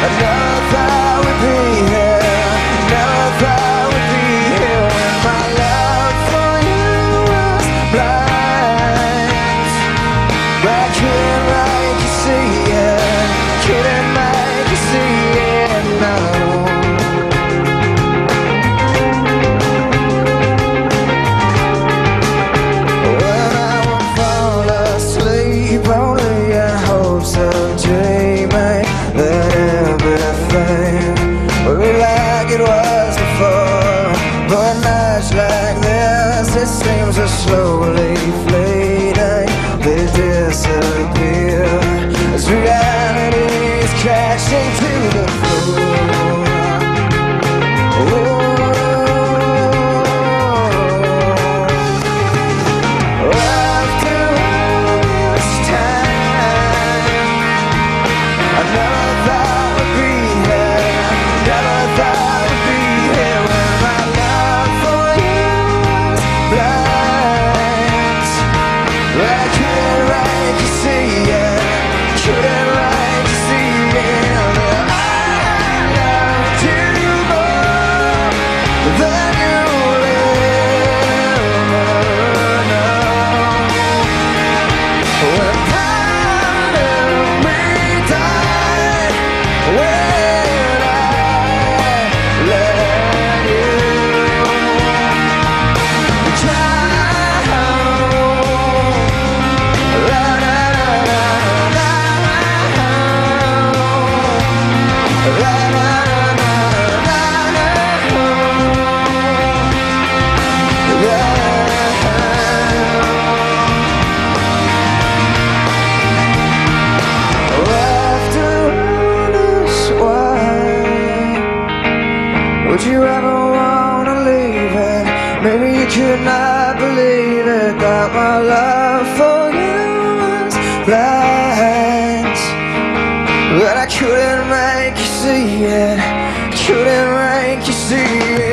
I never thought we'd be here, never thought we'd be here when my love for you was blind. But I couldn't make you see it, couldn't make you see it, no. When I would fall asleep only in hopes of dreaming that everything would be like it was before. But nights like this, it seems to slowly fading, they disappear as reality is crashing to the floor. After all this time, I never thought we'd be here, never thought we'd be here when my love for you was blind. But I couldn't make you see it, couldn't make you see it, that I loved you more than you'll ever know. When part of me died, when I let you drown. La la la la la, la la la la la, after all this while, would you ever wanna leave it? Maybe you could not believe it, that my love for you was blind. But I couldn't make you see it, couldn't make you see it.